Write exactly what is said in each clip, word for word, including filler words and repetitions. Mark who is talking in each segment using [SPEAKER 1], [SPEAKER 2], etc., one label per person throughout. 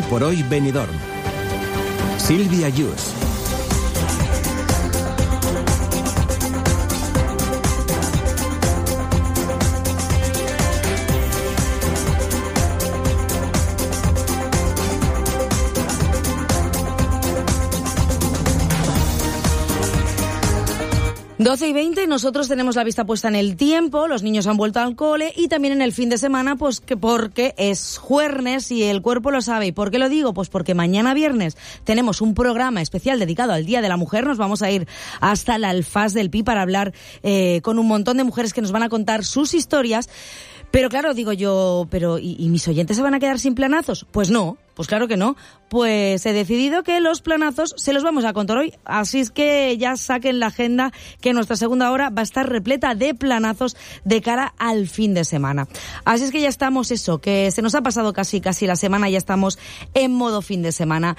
[SPEAKER 1] Hoy por hoy Benidorm. Silvia Yus.
[SPEAKER 2] doce y veinte, nosotros tenemos la vista puesta en el tiempo, los niños han vuelto al cole y también en el fin de semana, pues que porque es jueves y el cuerpo lo sabe. ¿Y por qué lo digo? Pues porque mañana viernes tenemos un programa especial dedicado al Día de la Mujer. Nos vamos a ir hasta la Alfaz del Pi para hablar eh, con un montón de mujeres que nos van a contar sus historias. Pero claro, digo yo, pero ¿y, y mis oyentes se van a quedar sin planazos? Pues no. Pues claro que no. Pues he decidido que los planazos se los vamos a contar hoy. Así es que ya saquen la agenda, que nuestra segunda hora va a estar repleta de planazos de cara al fin de semana. Así es que ya estamos, eso, que se nos ha pasado casi casi la semana, ya estamos en modo fin de semana.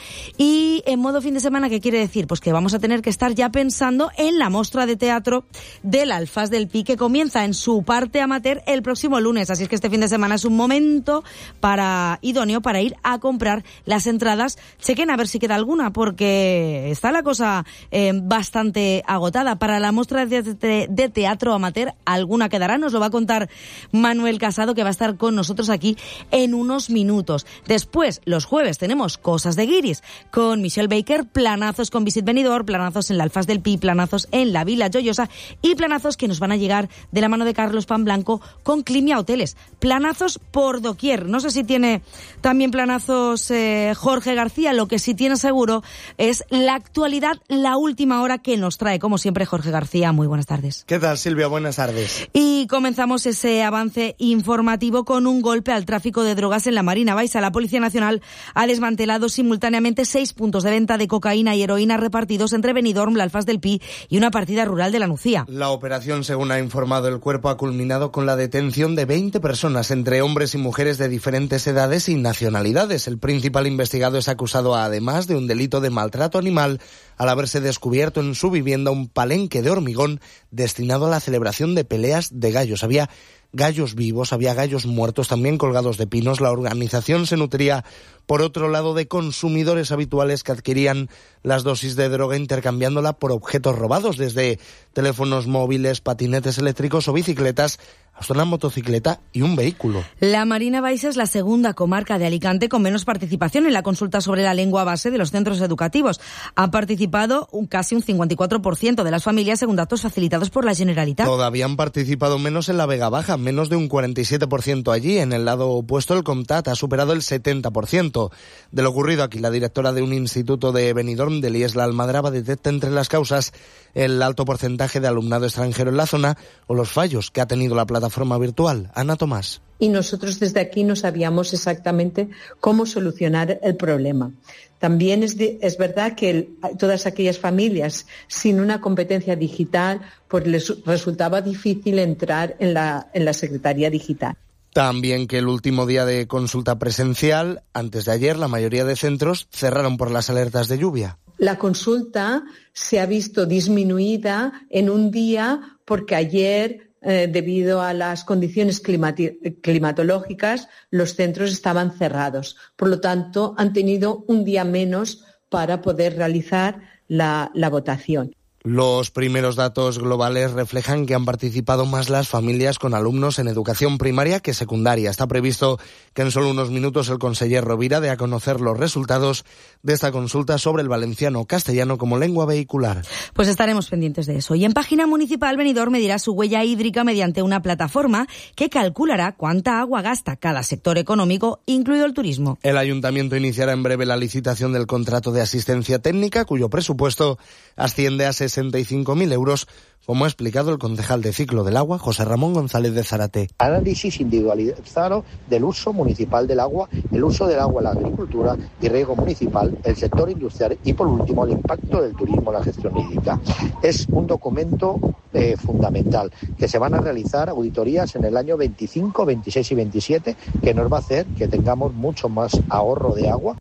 [SPEAKER 2] Y en modo fin de semana, ¿qué quiere decir? Pues que vamos a tener que estar ya pensando en la muestra de teatro del Alfaz del Pi, que comienza en su parte amateur el próximo lunes. Así es que este fin de semana es un momento para idóneo para ir a comprar las entradas. Chequen a ver si queda alguna, porque está la cosa eh, bastante agotada. Para la muestra de, de, de teatro amateur, alguna quedará. Nos lo va a contar Manuel Casado, que va a estar con nosotros aquí en unos minutos. Después, los jueves, tenemos Cosas de Guiris con Michelle Baker, planazos con Visit Benidorm, planazos en la Alfaz del Pi, planazos en la Vila Joyosa y planazos que nos van a llegar de la mano de Carlos Pan Blanco con Climia Hoteles. Planazos por doquier. No sé si tiene también planazos eh, Jorge García. Lo que sí tiene seguro es la actualidad, la última hora que nos trae, como siempre, Jorge García. Muy buenas tardes.
[SPEAKER 3] ¿Qué tal, Silvia? Buenas tardes.
[SPEAKER 2] Y comenzamos ese avance informativo con un golpe al tráfico de drogas en la Marina Baixa. La Policía Nacional ha desmantelado simultáneamente seis puntos de venta de cocaína y heroína repartidos entre Benidorm, la Alfaz del Pi y una partida rural de la Nucía.
[SPEAKER 3] La operación, según ha informado el Cuerpo, ha culminado con la detención de veinte personas, entre hombres y mujeres de diferentes edades y nacionalidades. El principal investigado es acusado además de un delito de maltrato animal al haberse descubierto en su vivienda un palenque de hormigón destinado a la celebración de peleas de gallos. Había gallos vivos, había gallos muertos también colgados de pinos. La organización se nutría, por otro lado, de consumidores habituales que adquirían las dosis de droga intercambiándola por objetos robados, desde teléfonos móviles, patinetes eléctricos o bicicletas, hasta una motocicleta y un vehículo.
[SPEAKER 2] La Marina Baixa es la segunda comarca de Alicante con menos participación en la consulta sobre la lengua base de los centros educativos. Han participado un, casi un cincuenta y cuatro por ciento de las familias, según datos facilitados por la Generalitat.
[SPEAKER 3] Todavía han participado menos en la Vega Baja, menos de un cuarenta y siete por ciento allí. En el lado opuesto, el Comtat ha superado el setenta por ciento. De lo ocurrido aquí, la directora de un instituto de Benidorm, de Liesla Almadraba, detecta entre las causas el alto porcentaje de alumnado extranjero en la zona o los fallos que ha tenido la plataforma virtual. Ana Tomás.
[SPEAKER 4] Y nosotros desde aquí no sabíamos exactamente cómo solucionar el problema. También es, de, es verdad que el, todas aquellas familias sin una competencia digital, pues les resultaba difícil entrar en la, en la Secretaría Digital.
[SPEAKER 3] También que el último día de consulta presencial, antes de ayer, la mayoría de centros cerraron por las alertas de lluvia.
[SPEAKER 4] La consulta se ha visto disminuida en un día porque ayer, eh, debido a las condiciones climati- climatológicas, los centros estaban cerrados. Por lo tanto, han tenido un día menos para poder realizar la, la votación.
[SPEAKER 3] Los primeros datos globales reflejan que han participado más las familias con alumnos en educación primaria que secundaria. Está previsto que en solo unos minutos el conseller Rovira dé a conocer los resultados de esta consulta sobre el valenciano castellano como lengua vehicular.
[SPEAKER 2] Pues estaremos pendientes de eso. Y en página municipal, Benidorm medirá su huella hídrica mediante una plataforma que calculará cuánta agua gasta cada sector económico, incluido el turismo.
[SPEAKER 3] El ayuntamiento iniciará en breve la licitación del contrato de asistencia técnica, cuyo presupuesto asciende a sesenta y cinco mil euros, como ha explicado el concejal de Ciclo del Agua, José Ramón González de Zárate.
[SPEAKER 5] Análisis individualizado del uso municipal del agua, el uso del agua en la agricultura y riego municipal, el sector industrial y, por último, el impacto del turismo en la gestión hídrica. Es un documento eh, fundamental, que se van a realizar auditorías en el año veinticinco, veintiséis y veintisiete, que nos va a hacer que tengamos mucho más ahorro de agua.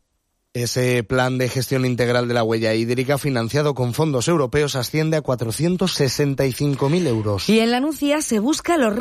[SPEAKER 3] Ese plan de gestión integral de la huella hídrica, financiado con fondos europeos, asciende a cuatrocientos sesenta y cinco mil euros.
[SPEAKER 2] Y en la Nucía se busca los